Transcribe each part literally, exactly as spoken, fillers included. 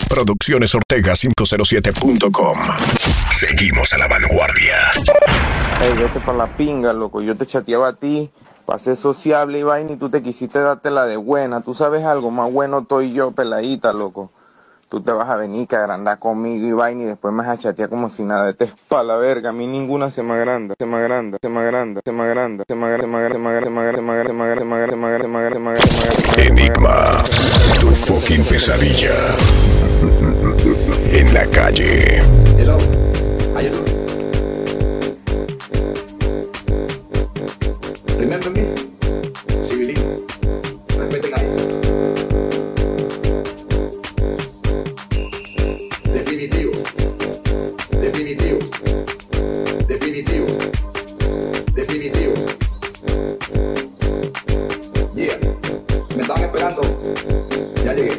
Producciones Ortega quinientos siete punto com. Seguimos a la vanguardia. Ey, vete pa' la pinga, loco. Yo te chateaba a ti para ser sociable y vaina y tú te quisiste darte la de buena. Tú sabes algo, más bueno estoy yo, peladita, loco. Tú te vas a venir que agrandar conmigo y vaina y después me vas a chatear como si nada. Te es pa' la verga, a mí ninguna se me agranda, se me agranda, se me agranda, se me agranda, se me agranda, se me agranda, se me agranda, se me agranda, se me agranda, se me agranda, se me agranda, se me agranda, se me agranda, se me agranda. Enigma, tu fucking pesadilla. En la calle. Hello, how you doing? Remember me? Civilín. Respeten ahí. Definitivo. Definitivo. Definitivo. Definitivo. Yeah. Me estaban esperando. Ya llegué.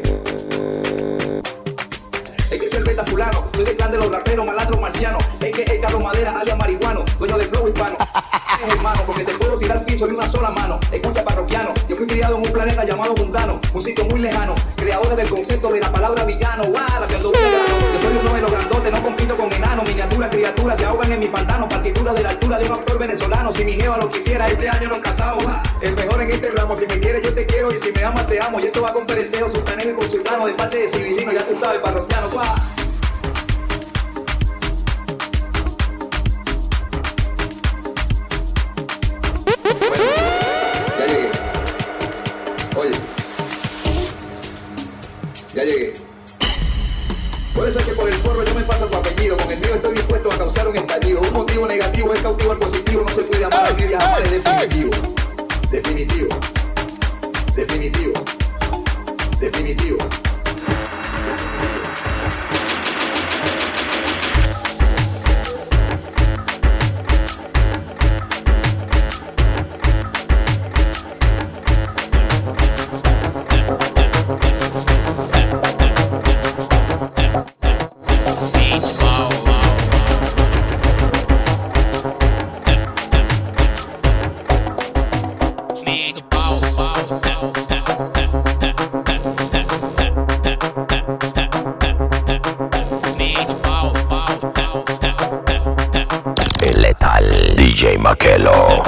Es que cerveza fulano, soy del clan de los raperos, malandros marcianos. Es que el Carlos Madera, alias marihuano, dueño del flow hispano. Es hermano, porque te puedo tirar al piso de una sola mano. Escucha parroquiano, yo fui criado en un planeta llamado mundano, un sitio muy lejano, creadores del concepto de la palabra villano. Guau, la que ando de grano. Yo soy uno de los grandotes, no compito con enanos. Miniaturas, criaturas, se ahogan en mi pantano. Partitura de la altura de un actor venezolano. Si mi jeva lo quisiera, este año nos casamos. El mejor en este ramo, si me quieres yo te quiero y si me amas te amo. Y esto va con pereceo, sultaneo y consultano de parte de civilino, ya tú sabes, parroquiano. Guau. Ya llegué. Puede ser que por el forro yo me paso tu apellido. Con el mío estoy dispuesto a causar un estallido. Un motivo negativo es cautivo al positivo. No se puede amar ni viajar, es definitivo. Definitivo. Definitivo. Definitivo. El letal D J Makelo.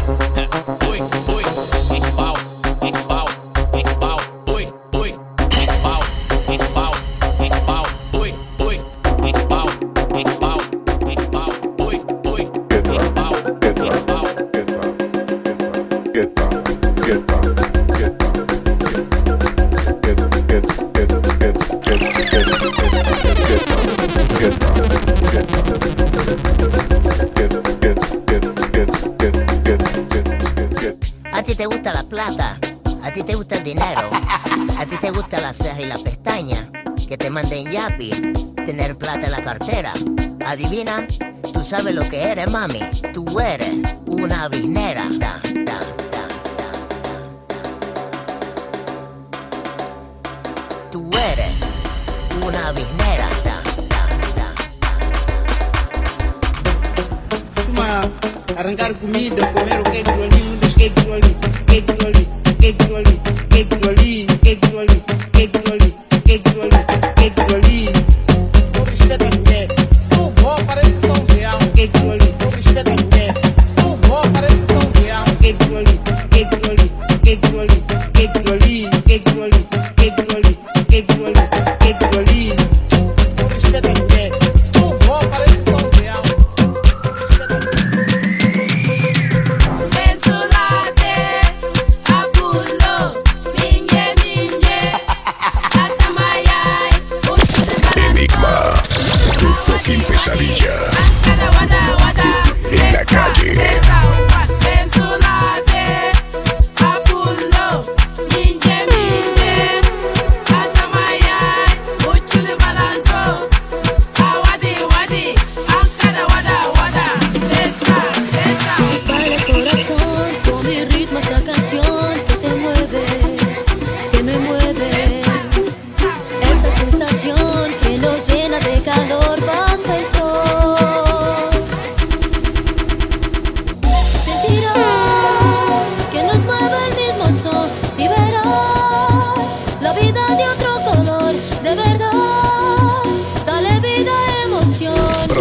A ti te gusta la plata, a ti te gusta el dinero, a ti te gusta la ceja y la pestaña, que te manden yapi, tener plata en la cartera. Adivina, tú sabes lo que eres, mami, tú eres una biznera. Da, da, da, da, da. Tú eres una biznera. Da, da, da, da. Arrancar comida, comer o que ali, um dos que ali, que ali, que ali, que ali, que ali, que ali, que ali, que ali. Com respeito a ninguém, sou vó, parece São Real, que ali, com respeito a ninguém, sou vó, parece São Real, que ali, que ali, que ali, que ali, que ali, que ali, que ali, que ali. Com respeito a ninguém, sou vó, parece São Real.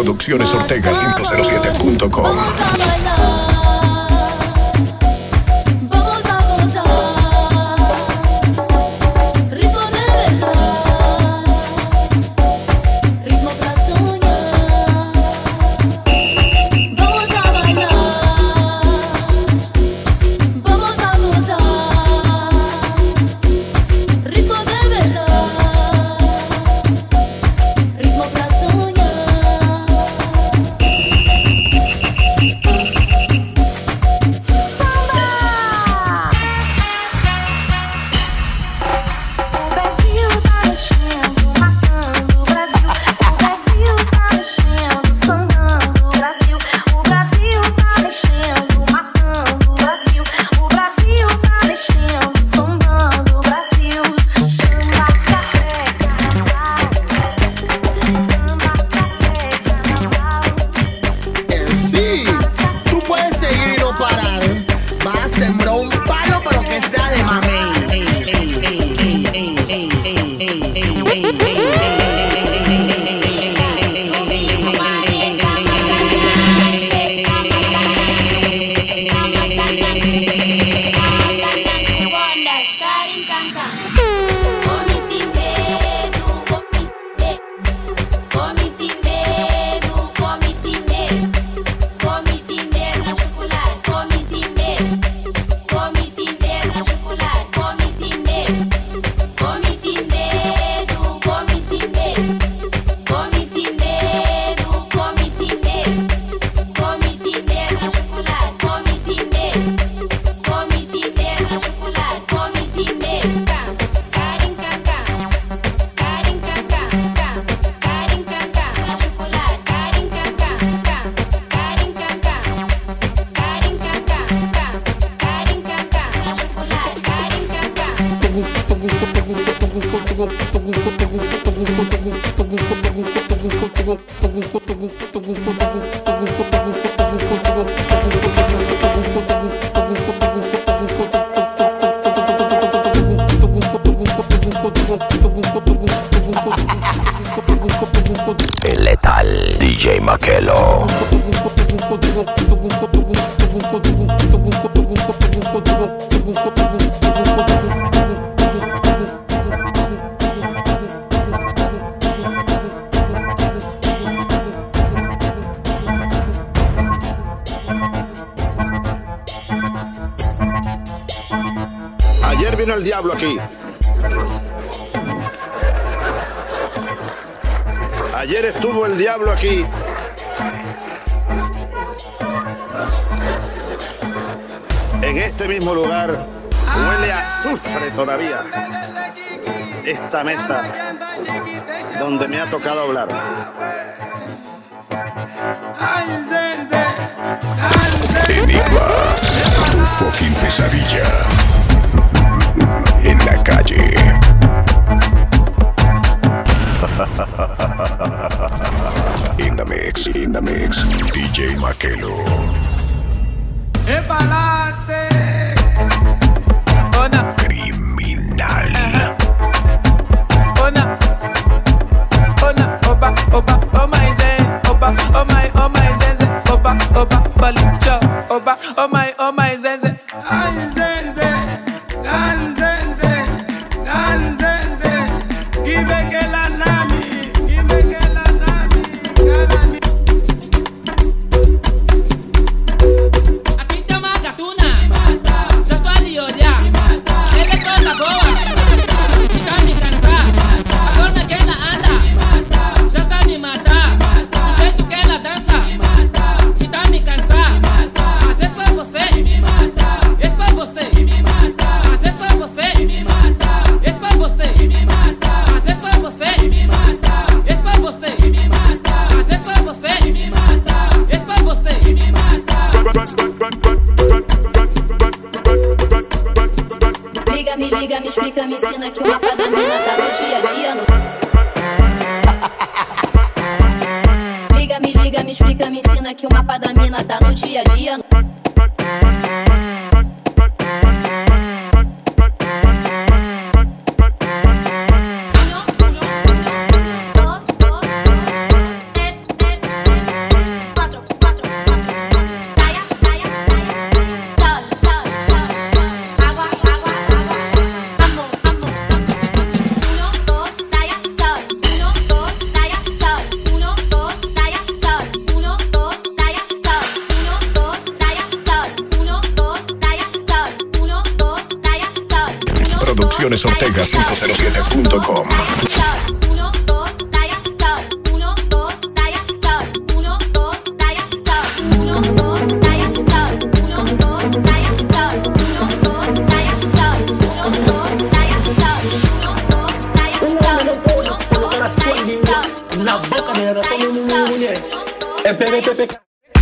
Producciones Ortega quinientos siete punto com. El letal D J Makelo. Ayer vino el diablo aquí. Ayer estuvo el diablo aquí. En este mismo lugar huele a azufre todavía. Esta mesa donde me ha tocado hablar. Enigma, tu fucking pesadilla. En la calle. In the mix, in the mix, D J Makelo. Ona. Criminal. Ona. Ona. Oba, oba, oh my zen. Oba, oh my, oh my zenze. Oba, oba, balicha. Oba, oh my, oh my zenze. An zenze, an zenze, an zenze. Give que la nami, give que la nami, galani. Aquí te mata tuna, ya estoy a dioria. Él es toda la boa, está mi cansada. Ahora que la anda, ya está mi mata. Yo tú que la danza, está mi cansada. Hace eso es você, eso es você. Hace eso es você, eso es você. Hace eso es você, eso es você. Hace eso es você, eso es você. Liga, me liga, me explica, me ensina que o mapa da mina tá no dia a dia. No... Liga, me liga, me explica, me ensina que o mapa da mina tá no dia a dia. No... Producciones Ortega cinco cero siete punto com. Uno, dos, talla, sol. Uno, dos, talla, sol. Uno, dos, talla, sol. Uno, dos, talla, sol. Uno, dos, talla, sol. Uno, dos, talla, sol. Uno, dos, talla, sol. Uno, dos, talla, sol. Uno, dos, talla, sol. Na boca nera, só um mulher. É P P P.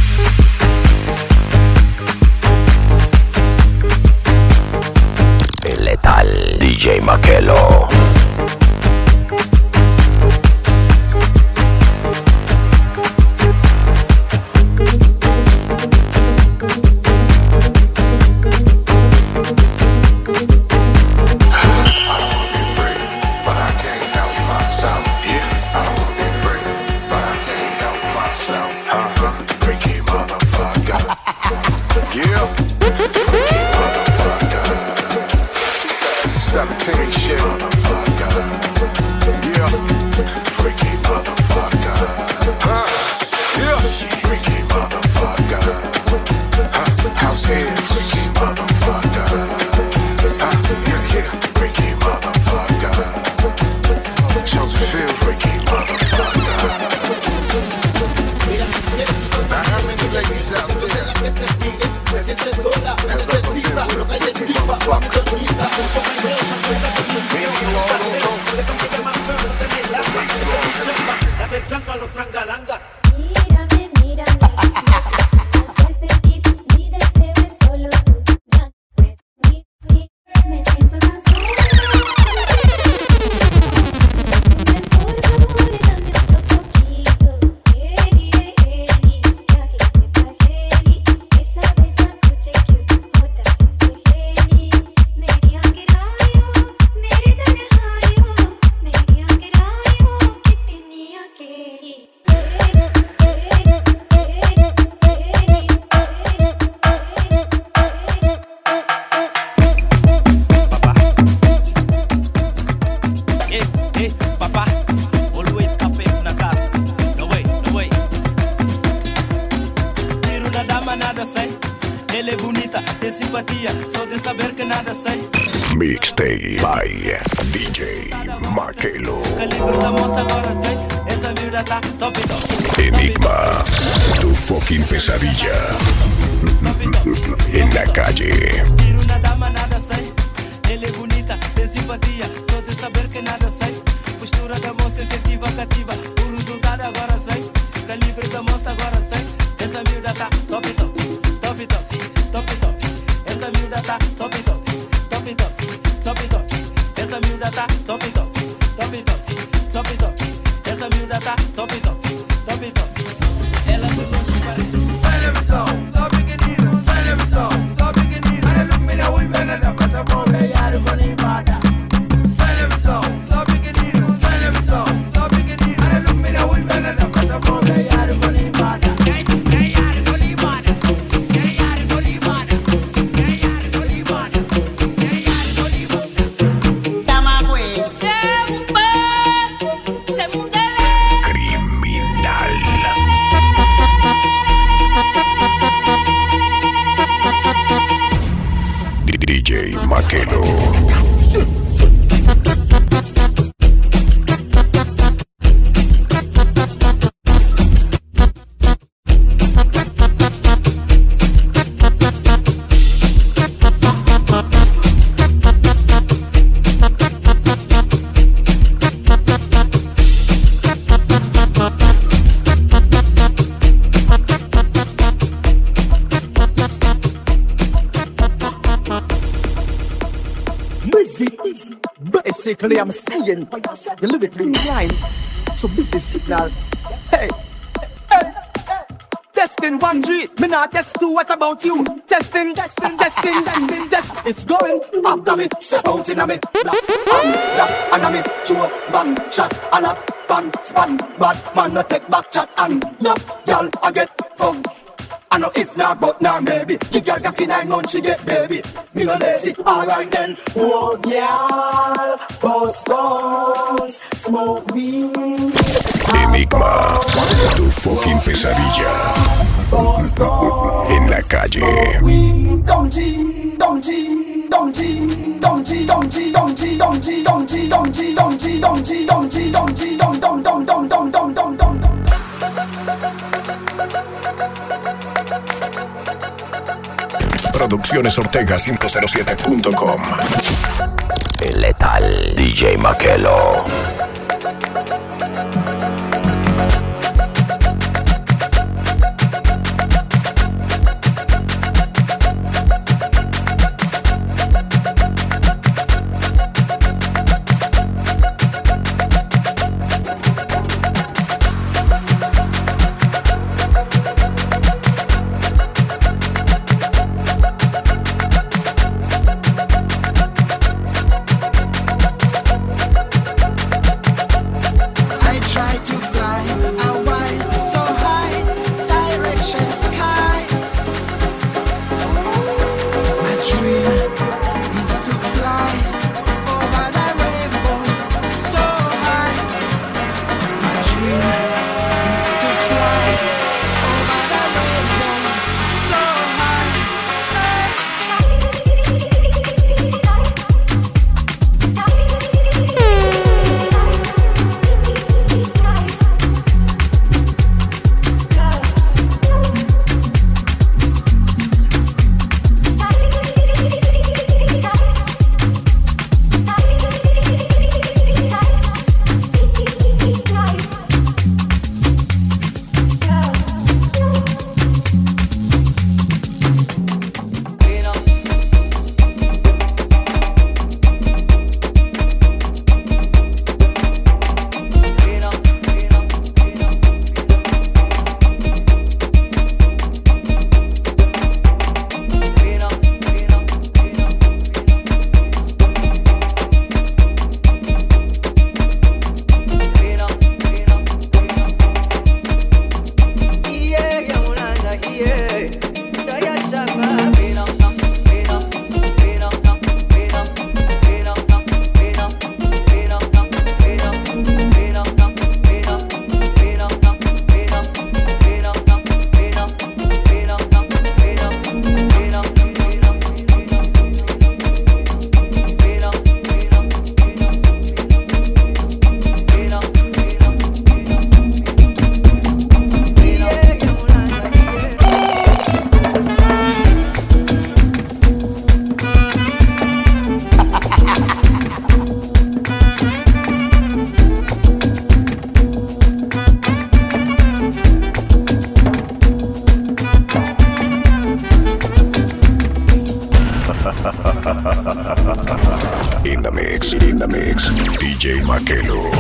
El letal D J Makelo. seventeen shit. Yeah. Freaky motherfucker. Huh. Yeah. Freaky motherfucker. Huh. House heads. Freaky motherfucker. Huh. Yeah, yeah. Freaky motherfucker. Josephine. Freaky motherfucker. Now how many ladies out there have ever been with a freaky motherfucker? Mírame, mírame, hace sentir mi deseo es solo tú. Ya, mi, mi, me siento más sola. Por favor, dame otro poquito. Heli, heli, ya que te trajeli. Esa besa kuche cute, hota kise heli. Meri angirayo, meri danehayo. Meri angirayo, kitniya keli. Eh, eh, papá, always café na casa. No way, no way. Tiro na dama, nada sei. Ela é bonita, tem simpatia, só de saber que nada sei. Mixtape by D J Makelo. Calibre da moça agora sei. Essa miúda tá top top. Enigma, tu fucking pesadilla. En la calle. Tiro na dama, nada sei. Ela é bonita, tem simpatia, só de saber que nada sei. Postura da moça incentiva, cativa. O resultado agora sei. Calibre da moça agora sei. Essa miúda tá top top, top top, top top. Essa miúda tá top top, top top, top top. Essa miúda tá top top, top top, top top. Essa miúda tá top top, top top. Ela do longe parece. Silent song, so pequenino, silent song, so pequenino. Ahora los mira muy bien en la plataforma y ya no con invada. Silent song, so pequenino, silent song, so pequenino. Ahora los mira muy bien en la plataforma y ya no con invada. Criminal. D J Makelo. Basically, I'm saying the lyrically inclined, so busy signal. Hey, hey, hey. Testing one three, me not test two. What about you? Testing, testing, testing, testing, test. It's going after me. Step out in a me. Black, um, black, and a me. Chew, bang, shot, a lap, bang, span. Bad man, no take back chat and yup, y'all I get fun. I know if not, but now maybe. The girl got nine months, she get baby. Me no lazy, alright then. Oh, girl, boss boss, smoke weed. Enigma, tu fucking pesadilla. En la calle. Don't cheat, don't cheat. 动机，动机，动机，动机，动机，动机，动机，动机，动机，动机，动机，动动动动动动动动。 Producciones Ortega cinco cero siete punto com. El letal D J Makelo. In the mix, in the mix, D J Makelo.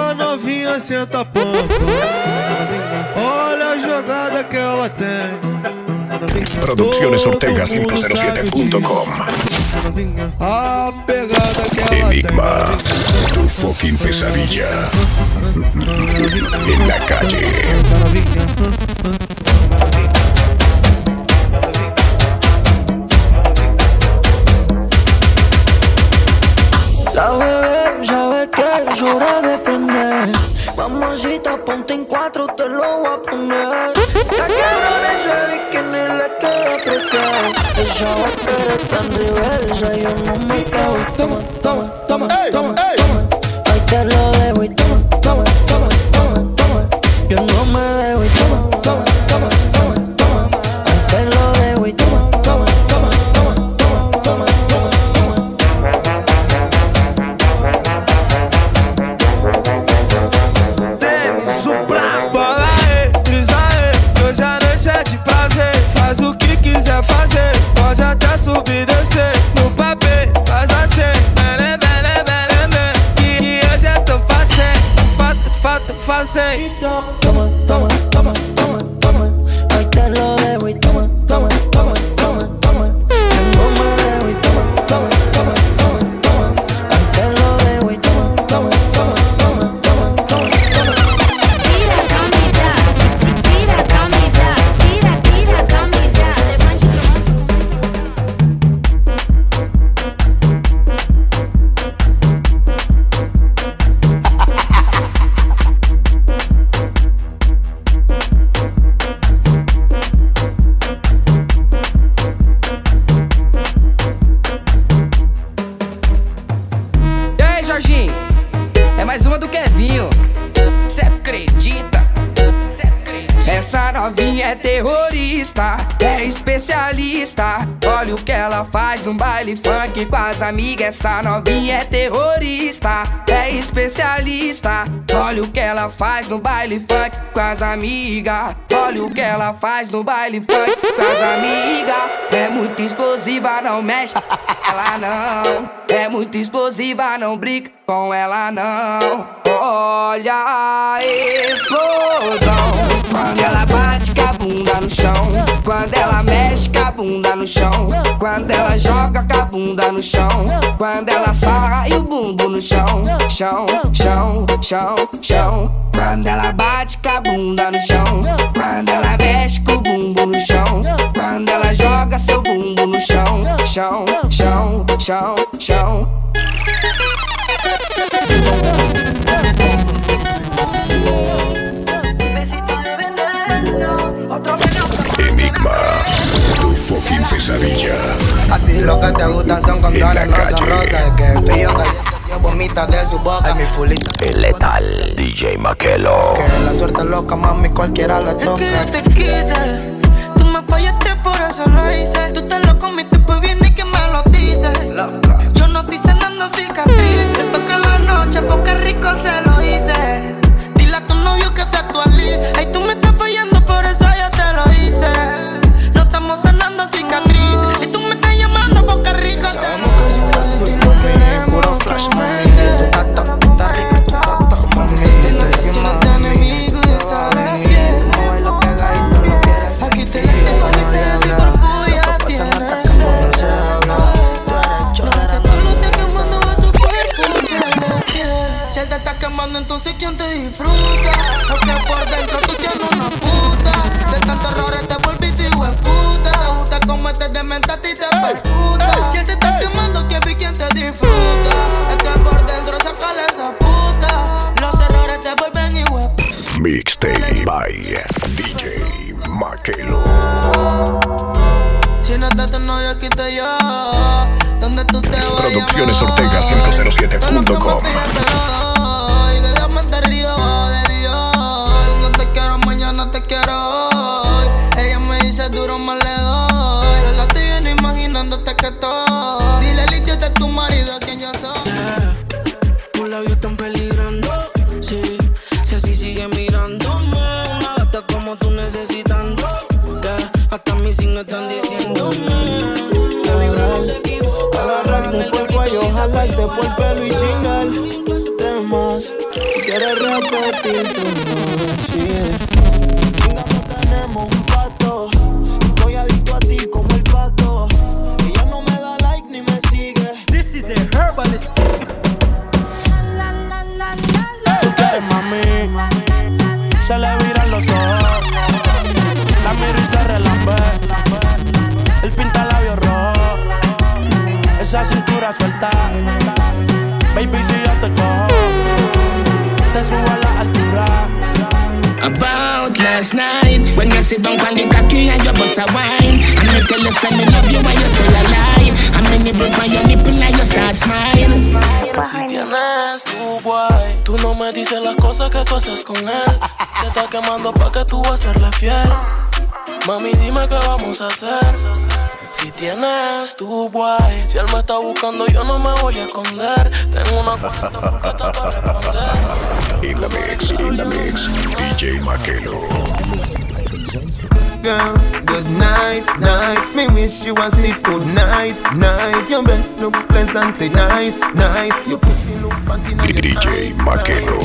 Senta pouco, olha a jogada que ela tem. Producciones Ortega quinientos siete punto com. Enigma, tu fucking pesadilla. En la calle. La bebé sabe que es hora de prender. Mamacita, ponte en cuatro, te lo voy a poner. La cabrona ese bikini le queda apretar. Esa vaquera está en reversa, yo no me cago. Toma, toma, toma, toma, toma. Ahí te lo dejo y toma, toma, toma, toma, toma. Yo no me dejo y toma, toma, toma, toma, toma. Ahí te lo dejo y toma, toma, toma, toma, toma, toma, toma. Faz o que quiser fazer, pode até subir e descer. No papel, faz assim, bele, bele, bele, bele. Que, que hoje eu tô fazendo, fato, fato, fazendo. Toma, toma, toma, toma, toma. Ahí te lo dejo y toma, toma, toma, toma, toma. Yo no me dejo y toma, toma, toma, toma, toma. Ahí te lo dejo y toma, toma, toma, toma, toma, toma, toma. Tira camisa, tira camisa, tira, tira camisa. Levante E aí, Jorginho? É mais uma do Kevinho. Cê acredita? Essa novinha é terrorista, é especialista. Olha o que ela faz no baile funk com as amigas. Essa novinha é terrorista, é especialista. Olha o que ela faz no baile funk com as amigas. Olha o que ela faz no baile funk com as amigas. É muito explosiva, não mexe ela não. É muito explosiva, não brinca com ela não. Olha a explosão. Quando ela bate com a bunda no chão, quando ela mexe com a bunda no chão, quando ela joga com a bunda no chão, quando ela sarra e o bumbum no chão, chão, chão, chão, chão. Quando ela bate com a bunda no chão, quando ela mexe com o bumbum no chão, quando ela joga seu bumbum no chão, chão, chão, chão, chão. Enigma, tu fucking pesadilla. A ti lo que te gustan son condones, no son rosas. El que es frío caliente vomita de su boca. Mi fulita El letal D J Makelo. que la suerte loca, mami, cualquiera le toca. Es que yo te quise, tú me fallaste, por eso lo hice. Tú te lo comiste, pues viene y que me lo dices. Loca. Yo no estoy sanando cicatrices. Te toca la noche porque rico se lo hice. Dile a tu novio que se actualice. Ay, tú me estás fallando, por eso yo te lo hice. No estamos sanando cicatrices. Y tú me estás llamando porque rico te Sabemos que su caso y lo queremos. Puro flash, mami. Tú estás ta, ta rica, tú estás ta, mami. Existen ocasiones de enemigo y está la piel. Como baila pegadito, lo quieres. Aquí te la tengo, aquí te hace cuerpo y ya tienes sed. No te estoy quemando a tu cuerpo, se le fiel. Si él te está quemando, entonces ¿quién te disfruta? Porque por dentro tú tienes una puta. De tantos errores te volviste hijo de puta. Te gusta cómo te dementa a ti te percuta. Si él te está quemando, ¿quién vi quién te disfruta? Es que por dentro sácale esa puta. Los errores te vuelven hijo de puta. Mixtape by D J Makelo. Si no está tu novio, aquí estoy yo. Donde tú te vayas, Producciones Ortega quinientos siete punto com. y de diamante río de Dios. No te quiero mañana, te quiero hoy. Ella me dice duro, más le doy. Solo estoy bien imaginándote que estoy. Dile al idiota, tu marido, quien yo soy. Yeah. Tus labios están peligrando. Sí, si así sigue mirándome. Una gata como tú necesitando. Yeah. Hasta mis signos están diciéndome que vibrar se equivoca. Agarrarte por el cuello, jalarte por el pelo y chingarte más. Quieres repetir tu noche. Venga, no tenemos un pato. Estoy adicto a ti herbalist. Tú quieres mami, se le viran los ojos. La miro y se relambe. Él pinta labios rojos. Esa cintura suelta. Baby, si yo te cojo, te subo a la altura. About last night, when you sit down on the cocky and you bust a wine, and me tell you say me love you when you say a lie, and me nibble on your nipple and you start smile. Si tienes tu guay, tú no me dices las cosas que tú haces con él. Te está quemando pa' que tú vas a serle fiel. Mami, dime qué vamos a hacer. Si tienes tu guay, si él me está buscando yo no me voy a esconder. Tengo una cuenta para responder. In the mix, in the mix, D J Makelo. Girl, good night, night. Me wish you a sleep good night, night. Your breasts look pleasantly nice, nice. Your pussy look fancy nice. D J Makelo.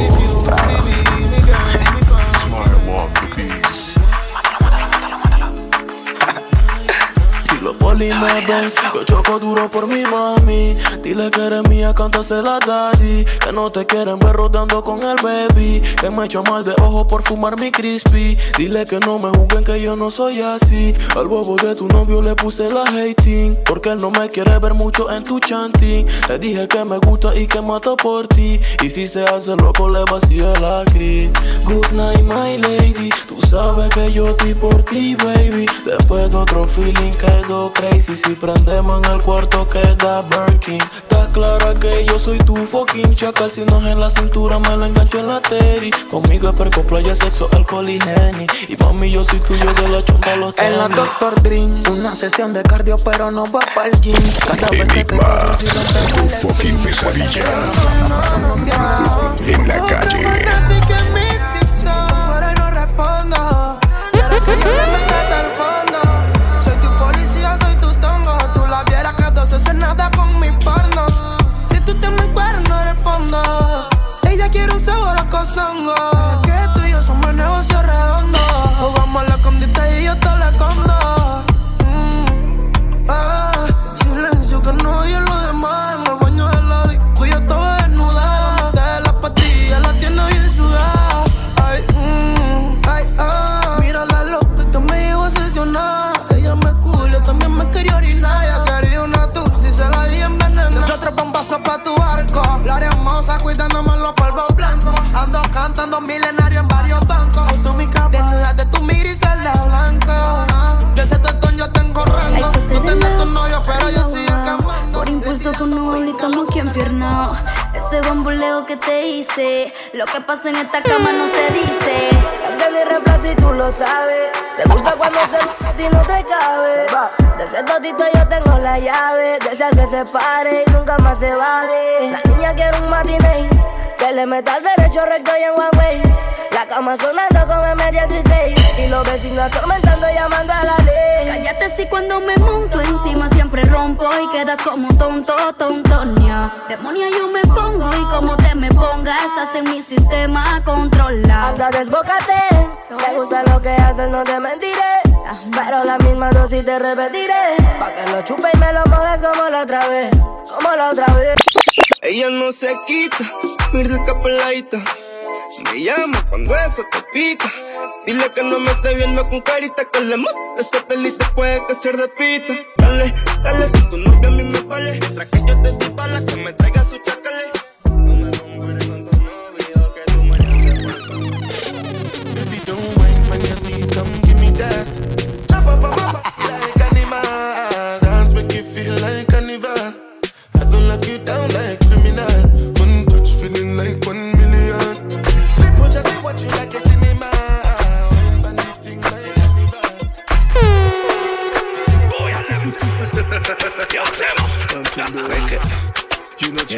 Smart walk the peace. Los poli me ven, yo choco duro por mi mami. Dile que eres mía, cántasela a daddy. Que no te quieren ver rodando con el baby. Que me echo mal de ojo por fumar mi crispy. Dile que no me juzguen que yo no soy así. Al bobo de tu novio le puse la hating, porque él no me quiere ver mucho en tu chanting. Le dije que me gusta y que mata por ti. Y si se hace loco le vacío la cris. Good night my lady, tú sabes que yo estoy por ti baby. Después de otro feeling quedó crazy. Si prendemos en el cuarto queda Birkin. Está clara que yo soy tu fucking chacal. Si no es en la cintura me la engancho en la teri. Conmigo es perco, playa, sexo, alcohol y Henny. Y mami yo soy tuyo de la chonda a los tenis. En la doctor Dream, una sesión de cardio pero no va pa'l gym. Cada vez que te corro si no te Tu fucking pesadilla. En la calle. Ahora no respondo. Quiero que yo le meta hasta el fondo. Soy tu policía, soy tu tongo. Tú la vieras que dos haces nada con mi porno. Si tú te me encuentras no respondo. Ella quiere un sabor a cozongo. Que tú y yo somos negocio redondo. Jugamos a la escondite y yo te la escondo. Mm, ah, silencio que no oye lo demás. En el baño de la disco yo estaba desnuda. De las pastillas la tiene bien sudada. Ay, mm, ay, ah. Mira la loca que me llevo obsesionada. Ella me culo, también me quería orinar. Ella quería una tuxi, se la di envenenada. Yo tres bombazos pa' tu barco. La hermosa cuidándome los polvos blancos. Ando cantando milenario en varios bancos. Auto mi capa, desnuda de tu miris celda blanco. Yo ese tetón yo tengo rango. Tú tienes tu novio pero yo soy el que mando. Por impulso con un y como quien piernao. Ese bamboleo que te hice. Lo que pasa en esta cama no se dice. Es que ni reemplazo y tú lo sabes. Te gusta cuando te meto a ti no te cabe. De ese totito yo tengo la llave. Deseas que se pare y nunca más se baje. La niña quiere un matiné. Que le meta al derecho recto y en one way. La cama sonando como en media dieciséis. Y los vecinos atormentando llamando a la ley. Cállate si cuando me monto encima siempre rompo y quedas como tonto, tontonia. Demonia yo me pongo y como te me pongas estás en mi sistema controlado. Anda desbócate, te gusta lo que haces no te mentiré. Pero la misma dosis te repetiré. Pa' que lo chupe y me lo mojes como la otra vez. Como la otra vez. Ella no se quita, mira esa peladita. Me llama cuando eso te pica. Dile que no me esté viendo con carita. Que le muestre el satélite puede que se repita. Dale, dale, si tu novia a mí me vale. Mientras que yo te doy balas, que me traiga su chacale. No me compares con tu novio, que tú mañana te paso. Baby, don't mind when you see, come give me that. Chop up, up, up, like animal. Dance make you feel like carnival. I don't lock you down like criminal. One touch feeling like one million. People just say watch you like a cinema. One bandit thing like carnival. Yo, Semo, you know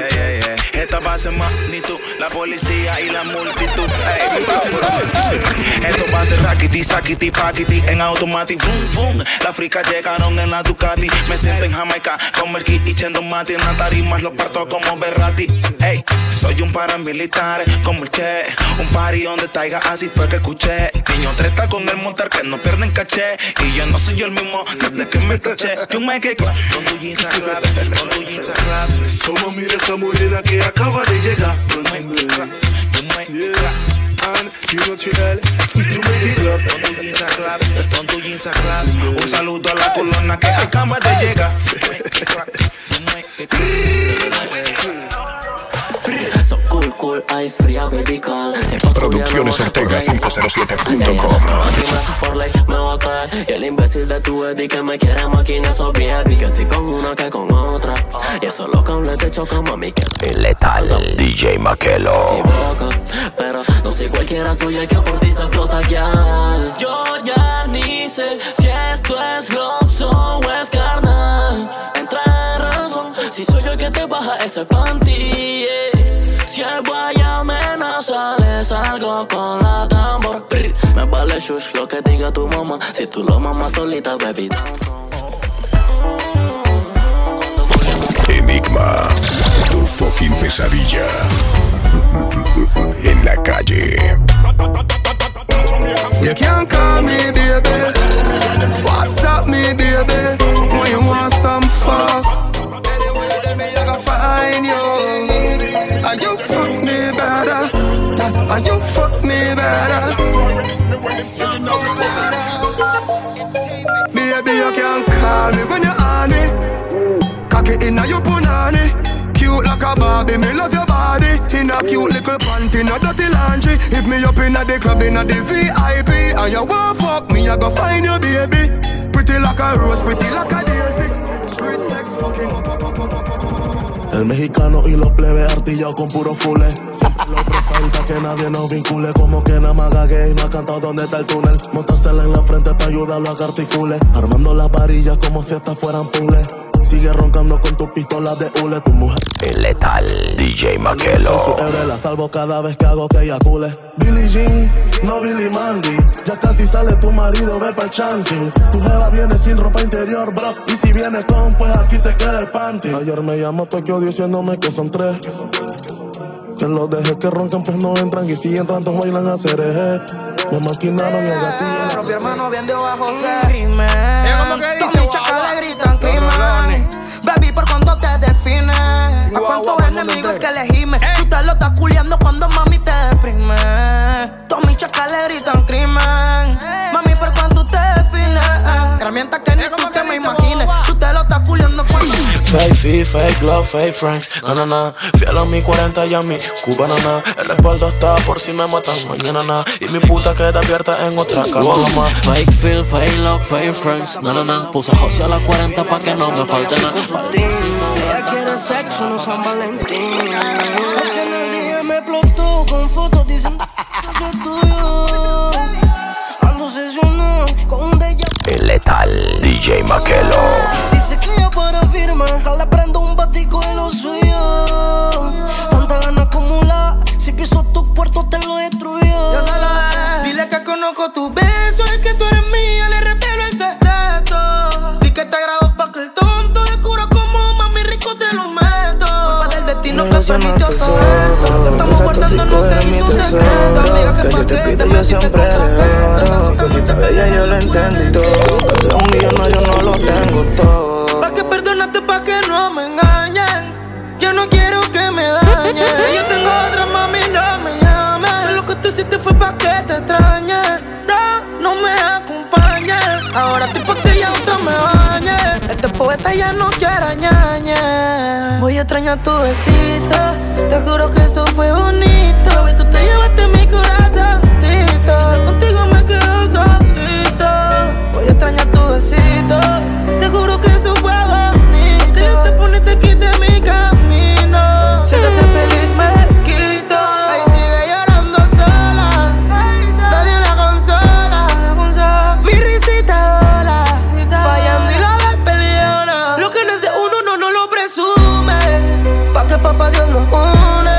esta base magnitud, la policía y la multitud. Ey. Esto va a ser raquiti, saquiti, paquiti, en automático, boom, boom. La África llegaron en la Ducati. Me siento en Jamaica, con el kit y chendo mati. En la tarima lo parto como Berrati. Ey, soy un paramilitar, como el Che. Un party donde taiga, así fue que escuché. Niño treta con el montar que no pierden caché. Y yo no soy yo el mismo desde que me caché. You make it clap, con tu jeans a clap, con tu jeans a clap. Solo mira esa morena que acaba de llegar. You make it clap, you make it clap. And you know chill, you make it clap. Con tu jeans a clap, con tu jeans a clap. Un saludo a la colona que acaba de llegar. You make it clap, you make it clap. So cool, cool, ice fría, baby call. Producciones Ortega cinco cero siete punto com. Por ley me va a caer. Y el imbécil de tu Eddie que me quiere máquina, esos baby. Que estoy con una que con otra. Y eso lo cables te choca, mami. Que El letal D J Makelo. Pero no soy cualquiera, soy el que por ti se explota, girl. Yo ya ni sé si esto es love song o es carnal. Entra en razón, si soy yo el que te baja ese panty, yeah. Si el guay amenaza, le salgo con la tambor. Brr, me vale shush lo que diga tu mamá. Si tú lo mamas solita, baby. Enigma, tu fucking pesadilla. En la calle. You can't call me baby. WhatsApp me baby. When you want some fuck, anyway, then me I gotta find you. And you fuck me better. And you fuck me better. Baby, you can't call me when you're on it. Cock it inna your punani. Cute like a Barbie, me love your body. In a cute little panty, in a dirty laundry. Hit me up in a the club, in a the V I P. And you want fuck me, I go find you, baby. Pretty like a rose, pretty like a daisy. Great sex, fucking up, up, up, up, up, up. El mexicano y los plebes artillados con puro fule. Siempre lo preferita que nadie nos vincule. Como que nada más gagué y no ha cantado dónde está el túnel. Montársela en la frente para ayudarlo a que articule. Armando las varillas como si estas fueran puzzles. Sigue roncando con tu pistola de hule. Tu mujer El letal D J Makelo. la salvo cada vez que hago que eyacule. Billie Jean, no Billy Mandy. Ya casi sale tu marido, ve pa'l chanting. Tu jeva viene sin ropa interior, bro. Y si viene con, pues aquí se queda el panty. Ayer me llamó Tokio diciéndome que son tres. Que los dejé que roncan, pues no entran. Y si entran, todos bailan a cereje. Me maquinaron el gatillo. Pero mi hermano vendió a José. Crimen. Todos mis chacales gritan crimen. Baby, ¿por cuánto te defines? ¿A cuántos enemigos que elegime? Tú te lo estás culiando cuando mami te deprime. Todos mis chacales gritan crimen. Mami, ¿por cuánto te defines? Herramientas que ni tú te me imagines. Tú te lo estás culiando cuando... Fake fee, fake love, fake friends. Na na na. Fiel a mi cuarenta y a mi cubana na. El respaldo está por si me matan mañana na. Y mi puta queda abierta en otra cama mamá. Fake feel, fake love, fake friends. Na na na. Puse a José a las cuarenta pa' que no me falte nada. Ella quiere sexo, no San Valentín. Aquel día me explotó con fotos diciendo que soy tuyo. Ando obsesionado con un déjà vu. El letal D J Makelo. Dice que yo para firmar, que le prendo un batico de lo suyo. Tanta gana acumula, si piso tu puerto te lo destruyo. Yo se lo dile que conozco tu beso, es que tú eres mía, le revelo el secreto. Di que te agrado pa' que el tonto descubra como mami rico te lo meto. Culpa del destino que permitió todo esto. Te estamos guardando, no se hizo secreto. Amiga, que pa' que te yo siempre le oro. Cosita bella, yo lo entendí todo. Hace un día no, yo no lo tengo todo. Pa' que perdonaste, pa' que no me engañen. Yo no quiero que me dañen. Yo tengo otra, mami, no me llames. Lo que tú hiciste fue pa' que te extrañe. No, no me acompañes. Ahora estoy pa' que ya usted me bañe. Este poeta ya no quiere ñañe. Voy a extrañar tu besito. Te juro que eso fue bonito. Y tú te llevaste mi corazoncito. Contigo me quedo solito. Voy a extrañar tu besito. Te juro que eso fue bonito. Que yo te poniste aquí de mi camino. Siéntate feliz, me quito. Ahí sigue llorando sola. Nadie la consola. Mi risita dola. Fallando y la ves peleona. Lo que no es de uno, no, no lo presume. Pa' que papá Dios nos une.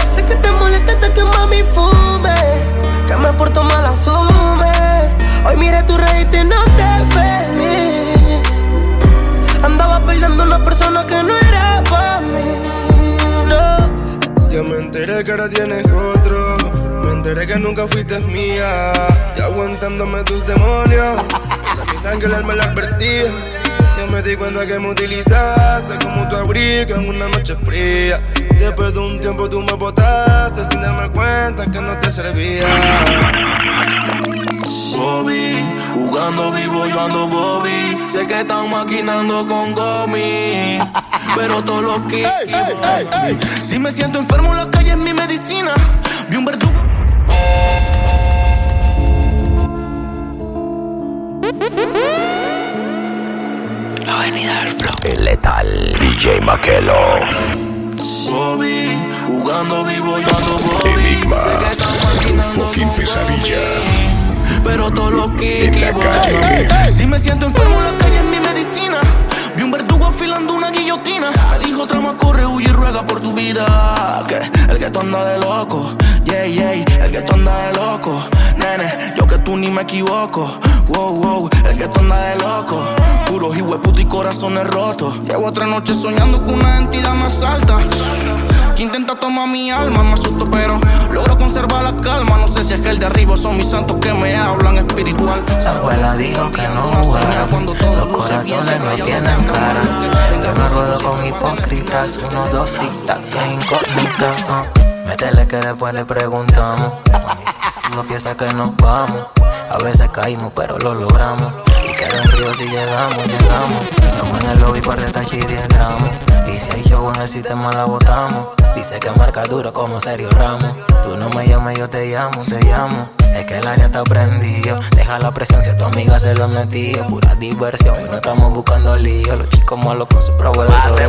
enteré que ahora tienes otro. Me enteré que nunca fuiste mía. Y aguantándome tus demonios. A mi sangre el alma la advertía. Yo me di cuenta que me utilizaste como tu abrigo en una noche fría. Después de un tiempo tú me botaste sin darme cuenta que no te servía. Bobby, jugando vivo yo ando Bobby. Sé que están maquinando con Gomi, pero todo lo que hey, hey, hey, hey. Si me siento enfermo en la calle es mi medicina. Vi un verdugo. La avenida del flow. El letal D J Makelo. Bobby, jugando vivo yo ando Bobby. Enigma, tu fucking pesadilla. Pero todo lo que en la calle. Si me siento enfermo en la calle es mi medicina. Vi un verdugo afilando una guillotina. Me dijo trama, corre, huye y ruega por tu vida. Que el que tú anda de loco, yeah, yeah, el que tú anda de loco. Nene, yo que tú ni me equivoco. Wow, wow, el que tú anda de loco. Puros hijueputos y corazones rotos. Llevo otra noche soñando con una entidad más alta que intenta tomar mi alma, me asusto pero logro conservar la calma. No sé si es que el de arriba son mis santos que me hablan espiritual. La abuela dijo que no jugara, los corazones no tienen cara. Yo no ruedo con hipócritas, unos dos tic-tac que incógnita. uh. Métele que después le preguntamos. Uno piensa que nos vamos, a veces caímos pero lo logramos. Y queda un río si llegamos, llegamos. Estamos en el lobby para retachar diez gramos. Y si hay show en el sistema la botamos. Dice que marca duro como Sergio Ramos. Tú no me llames, yo te llamo, te llamo. Es que el área está prendido. Deja la presión si a tu amiga se lo metió. Pura diversión y no estamos buscando lío. Los chicos malos con su proveedor sobre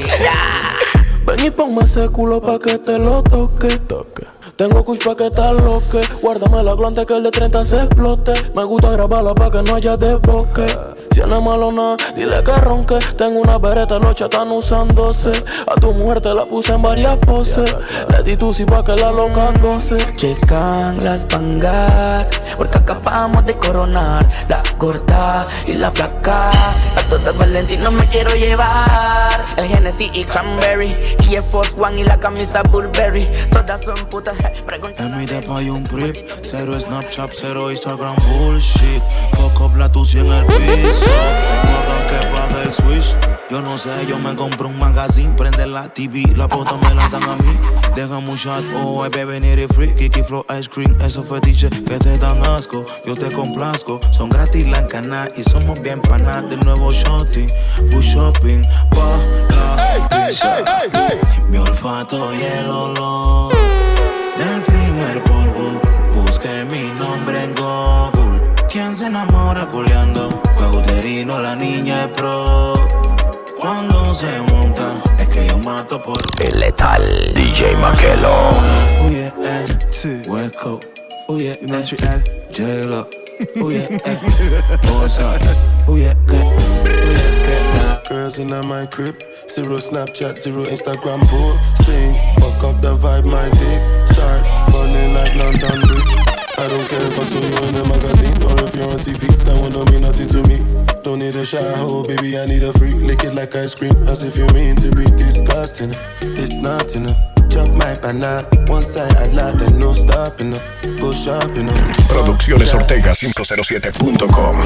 ven y ponme ese culo pa' que te lo toque, toque. Tengo kush pa' que te aloque. Guárdame la glande que el de treinta se explote. Me gusta grabarla pa' que no haya desboque. Si no es malo nada, dile que ronque. Tengo una bereta, los chats están usándose. A tu mujer te la puse en varias poses. Le di tu si pa' que la loca goce. Checan las pangas, porque acabamos de coronar la gorda y la flaca. A todas Valentino me quiero llevar. El Genesis y Cranberry, y el Force One y la camisa Burberry. Todas son putas. En mi depa hay un prip. Cero Snapchat, cero Instagram bullshit. Fuck up la tucia en el piso. No hagan que baje el switch. Yo no sé, yo me compro un magazine. Prende la T V, la pauta me la dan a mí. Déjame un shot, oh, hay bebé ni free. Kiki Flow Ice Cream, esos fetiches que te dan asco. Yo te complazco, son gratis la cana. Y somos bien panas del nuevo shorty. Push shopping, pa' la pizza. Mi olfato y el olor del primer polvo. Busqué mi nombre en Google. ¿Quién se enamora culeando? Feuderino, la niña es pro. Cuando se monta, es que yo mato por el letal D J Makelo. Oh yeah, eh, West Coast. Oh yeah, eh, J-Lo. Oh yeah, eh, what's up? Oh yeah, eh, oh yeah, eh. Girls in my crib, zero Snapchat, zero Instagram posting. Fuck up the vibe, my dick start falling like London Bridge. I don't care if I saw you in the magazine or if you're on T V. That one don't mean nothing to me. Don't need a shower, oh baby, I need a freak. Lick it like ice cream, as if you mean to be disgusting. It's not enough. Chop my banana, one side I lie, then no stopping up. Go shopping up. Producciones Ortega cinco cero siete punto com.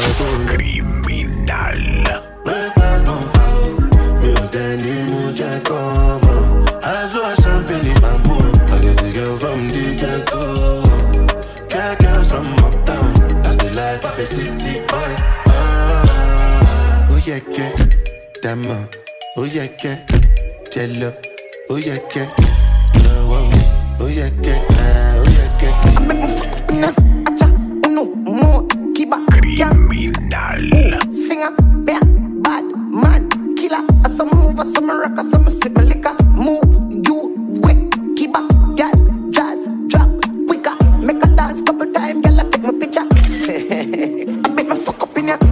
Criminal. From the ghetto, cat girls from uptown. That's the life of a city boy. Ah, oh yeah, que, dama. Oh yeah, que, jello. Oh yeah, que, oh wow. Oh yeah, que, ah, oh yeah, que. I make my fuck na, acha, uno, mo, kiba. Criminal. Singer, yeah, bad man, killer. I some move, I some rock, I some sip my liquor. Move, you wet, kiba, girl. Make a dance couple times, girl, I take my picture. I bet me fuck up in ya.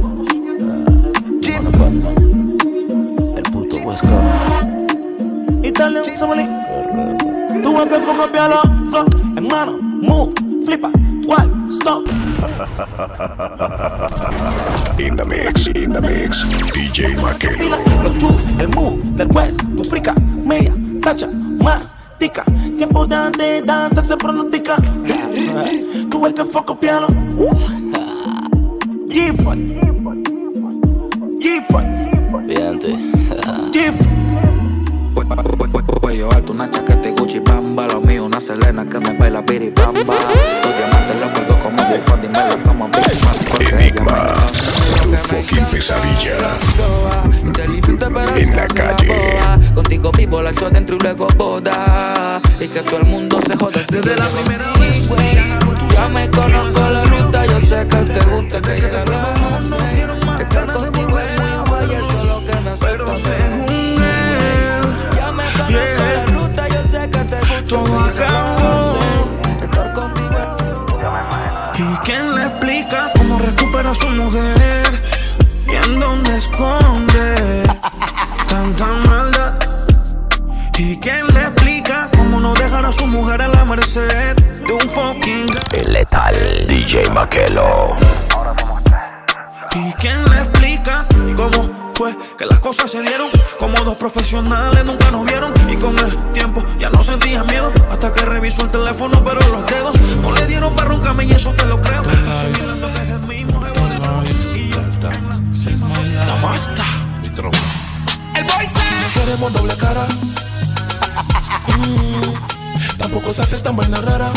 Jeff. El puto West Coast. Italian, somebody. Tú vas a fuck up ya loco. Hermano, move, flipa, cual, stop. In the mix, in the mix, D J Makelo. Los chu, el move del West, tu frica, media, tacha, más. tica. Tiempo de, de danzar se pronostica. Tú ves que fue copiarlo. G-Fun. G-Fun. Vidente. G-Fun. Cuello alto, una chaqueta y Gucci bamba. Lo mío, una Selena que me baila biribamba. Los diamantes los cuelgo como bufón. Dime la cama, Enigma, tu fucking pesadilla. En la calle. Contigo vivo la hecho dentro y luego boda. Y que todo el mundo se joda desde la primera vez, güey. Ya me conozco la ruta, yo sé que te gusta, que ya lo conoces. Estar contigo es muy guay, eso es lo que me hace. Pero según él, ya me conozco la ruta, yo sé que te gusta. Todo acabó. Estar contigo es muy guay. ¿Y quién le explica cómo recupera a su mujer? ¿Y en dónde esconde tanta maldad? ¿Y quién le explica cómo no dejar a su mujer a la merced de un fucking... El letal D J Makelo. ¿Y quién le explica cómo fue que las cosas se dieron? Como dos profesionales nunca nos vieron. Y con el tiempo ya no sentías miedo. Hasta que revisó el teléfono pero los dedos no le dieron para un camino y eso te lo creo. Asumiendo que es el mismo jevo de la y yo en la basta. Mi tropa. El boy se... No queremos doble cara. Mm, tampoco se hace tan buena rara.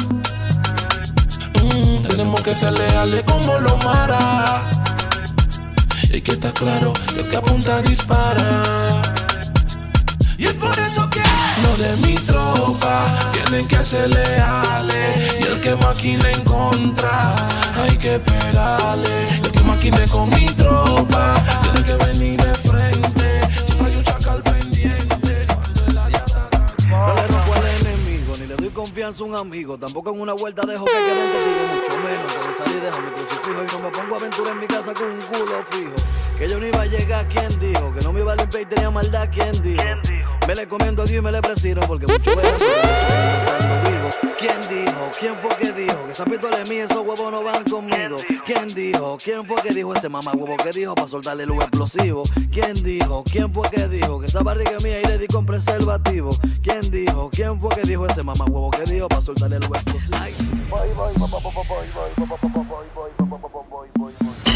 Mm, tenemos que ser leales como los maras. Y que está claro que el que apunta dispara. Y es por eso que los de mi tropa tienen que ser leales. Y el que maquine en contra hay que pegarle. El que maquine con mi tropa tiene que venir de frente. Siempre hay un chacal pendiente. No le rompo al enemigo, ni le doy confianza a un amigo. Tampoco en una vuelta dejo que queden contigo, mucho menos. Antes de salir dejo mi crucifijo y no me pongo a aventura en mi casa con un culo fijo. Que yo no iba a llegar, ¿quién dijo? Que no me iba a limpiar y tenía maldad, ¿quién dijo? Me le comiendo a Dios y me le presino porque mucho vean pero vivo. ¿Quién dijo? ¿Quién fue que dijo? Que esa pistola es mía, esos huevos no van conmigo. ¿Quién dijo? ¿Quién fue que dijo? Ese mamá huevo que dijo para soltarle el explosivo. ¿Quién dijo? ¿Quién fue que dijo? Que esa barriga es mía y le di con preservativo. ¿Quién dijo? ¿Quién fue que dijo? Ese mamá huevo que dijo para soltarle el explosivo. Voy, voy, voy, voy, voy, voy, voy, voy, voy, voy, voy, voy.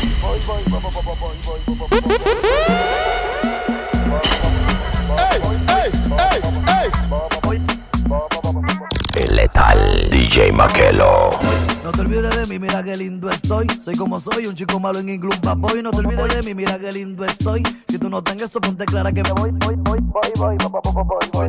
El letal D J Makelo. No te olvides de mí, mira qué lindo estoy. Soy como soy, un chico malo en inglés, un boy. No te olvides de mí, mira qué lindo estoy. Si tú no tengas eso, ponte clara que me voy, voy, voy, voy, voy, voy, voy, voy,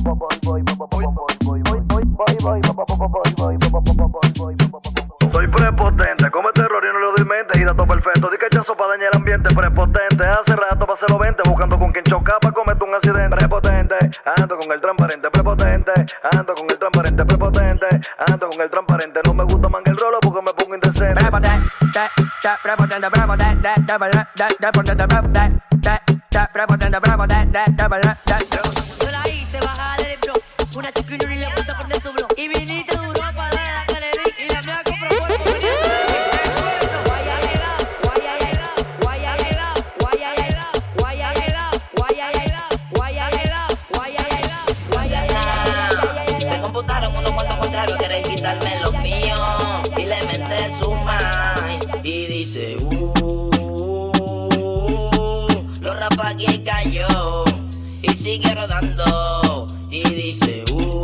voy. Soy prepotente, come terror y no le doy mente. Y dato perfecto, di cachazo para dañar el ambiente. Prepotente, hace rato para hacerlo veinte. Buscando con quien chocar para cometer un accidente. Prepotente, ando con el transparente. Prepotente, ando con el transparente. Prepotente, ando con el transparente. No me gusta man el rolo porque me pongo indecente. Prepotente, prepotente, prepotente, prepotente, prepotente, prepotente. Yo la hice bajar el bro. Una chica y no ni le gusta prender su blog. Y viniste duro para la que le di. Y la mía compró cuerpo. Se computaron unos cuantos contrarios, quieren quitarme los míos. Y le mete su mind. Y dice, uh, lo rapa aquí cayó. Y sigue rodando. Y dice, uh,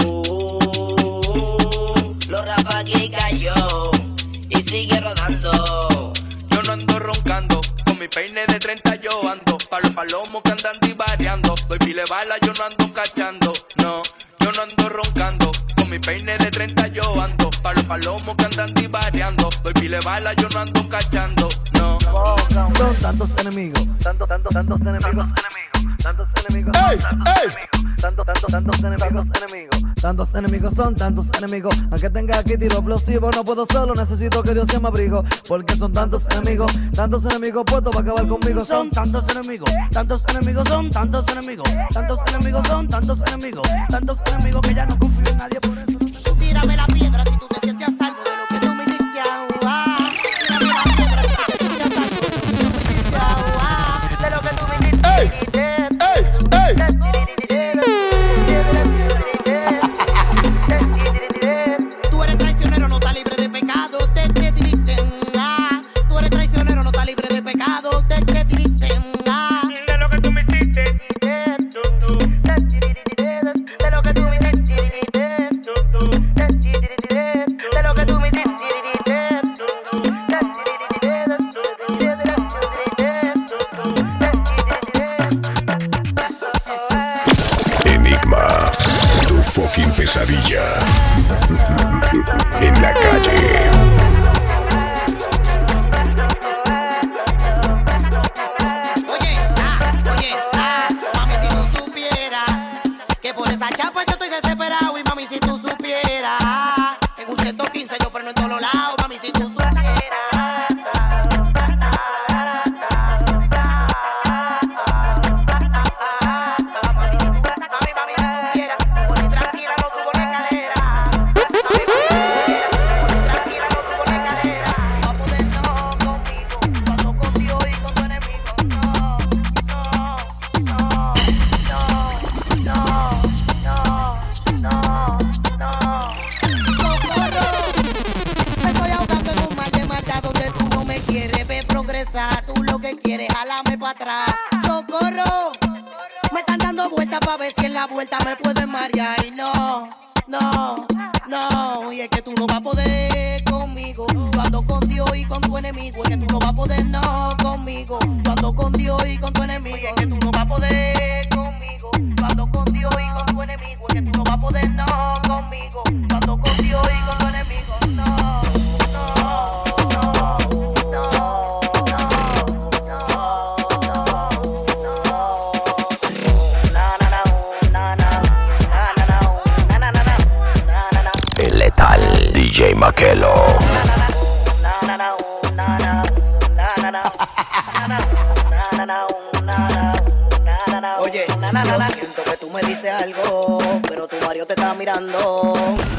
lo rapa aquí cayó. Y sigue rodando. Yo no ando roncando, con mi peine de treinta yo ando. Pa' los palomos que andan divariando. Doy pile bala, yo no ando cachando. No, yo no ando roncando, con mi peine de treinta yo ando. Pa' los palomos que andan divariando. Doy pile bala, yo no ando cachando. No. Son tantos enemigos, tantos, tantos, tantos enemigos, enemigos, tantos enemigos, ¡Ey! ¡Ey! tantos, tantos, tantos enemigos, enemigos, tantos enemigos, son tantos enemigos. Aunque tenga aquí tiro explosivo, no puedo solo, necesito que Dios sea mi abrigo. Porque son tantos enemigos, tantos enemigos puestos para acabar conmigo. Son tantos enemigos, tantos enemigos, son tantos enemigos, tantos enemigos, son tantos enemigos, tantos enemigos que ya no confío en nadie, por eso no te... Tírame la piedra si tú te sientes a salvo de lo que tú me hiciste aguar. Tírame la piedra si tú te sientes a salvo de lo que tú me hiciste aguar. De lo que tú me hiciste. ¡Ey! ¡Ey! ¡Ey! fucking pesadilla. En la calle. Por esa chapa yo estoy desesperado y mami si tú supieras, en un ciento quince yo freno en todos lados, mami si tú supieras. Tú lo que quieres, jálame para atrás. ¡Socorro! Me están dando vueltas para ver si en la vuelta me pueden marear. Y no, no, no. Y es que tú no vas a poder conmigo. Yo ando con Dios y con tu enemigo. Es que tú no vas a poder, no, conmigo. Yo ando con Dios y con tu enemigo. Es que tú no vas a poder conmigo. Yo ando con Dios y con tu enemigo. Es que tú no vas a poder, no, conmigo. Yo ando con Dios y con tu enemigo. No, no. D J Makelo. Oye, yo siento que tú me dices algo, pero tu Mario te está mirando.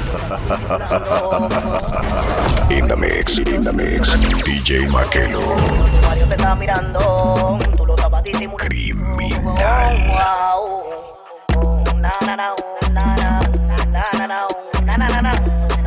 In the mix, in the mix, D J Makelo. Tu Mario te está mirando, tú lo estabas disimulando. Criminal. Na na na na na na na na na na na.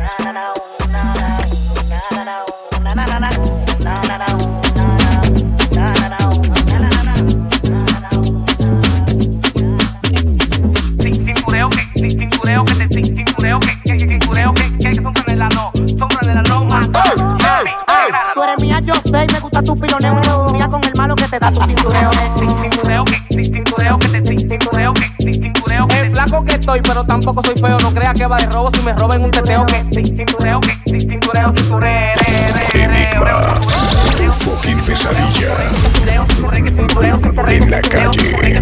Cintureo que, cintureo que te cintureo que, que cintureo que, que sombra de la no, sombra de la no más. Tú eres mía, yo sé, me gusta tu piloneo y no un día con el malo que te da tu cintureo. Cintureo que, cintureo que te cintureo que, cintureo que. El flaco que estoy, pero tampoco soy feo, no creas que va de robo si me roben un teteo que, cintureo que, cintureo, cintureo. Enigma, tu fucking pesadilla. En la calle.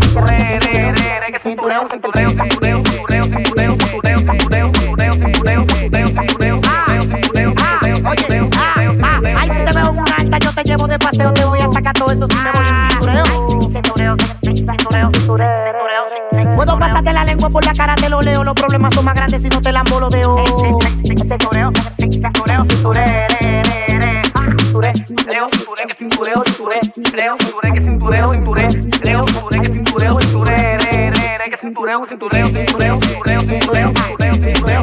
Ay, si te veo en una alta, yo te llevo de paseo, te voy a sacar todo eso si me voy en cintureo. Cintureo, cintureo, cintureo. Puedo pasarte la lengua por la cara, te lo leo. Los problemas son más grandes si no te la embolodeo. Cintureo, cintureo, cintureo. Cintureo, cintureo, que cintureo, cintureo, cintureo, cintureo, que cintureo, cintureo, cintureo, cintureo, que cintureo, cintureo, que cintureo, cintureo, cintureo, cintureo, cintureo, cintureo,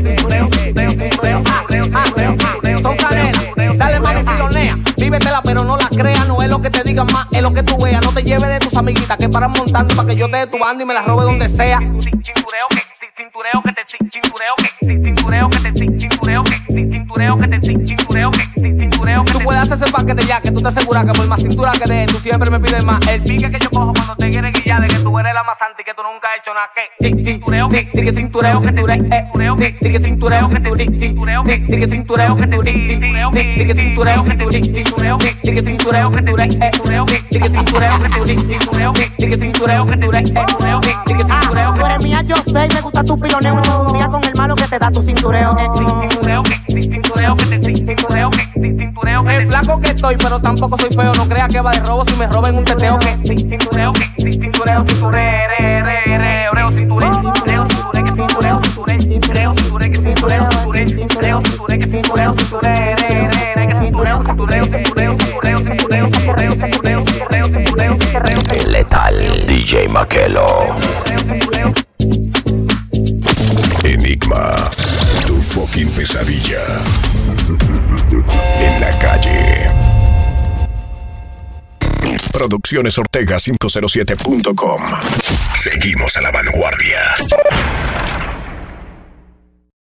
cintureo, son cadenas, dale mami pilonea, vívetela pero no la creas, no es lo que te digan más, es lo que tú veas, no te lleves de tus amiguitas que paran montando para que yo te dé tu banda y me la robe donde sea. Cintureo que, cintureo que te, cintureo que, cintureo que te, cintureo que, cintureo que te, cintureo que, cintureo que te. Tú puedes hacer ese paquete ya, que tú te aseguras que por más cintura que de tú siempre me pides más. El pique que yo cojo cuando te quieres guillar de que tú eres la más santa y que tú nunca has hecho nada que. Cintureo que, que cintureo que tú eres, cintureo que, que cintureo que tú eres, cintureo que, que cintureo que tú eres, cintureo que, que cintureo que tú eres, cintureo que, que cintureo que tú eres, cintureo que, que cintureo que tú eres, cintureo que, que cintureo que tú eres, cintureo que, que cintureo. Tú eres mía, yo sé, me gusta tu piloneo y no un día con el malo que te da tu cintureo. Cintureo que, cintureo que te, cintureo que, cintureo que. El flaco que estoy, pero tampoco soy feo, no creas que va de robo si me roben un teteo que. Cintureo que, cintureo, cintureo, re, re, re, oreo, cintureo, cintureo, cintureo que cintureo, cintureo, cintureo, cintureo que cintureo, cintureo, cintureo, cintureo que cintureo, cintureo, re, re, re, que cintureo, cintureo, cintureo, cintureo, cintureo, cintureo, cintureo, cintureo, cintureo. El letal D J Makelo. Enigma, tu fucking pesadilla. En la calle. Producciones Ortega quinientos siete punto com. Seguimos a la vanguardia.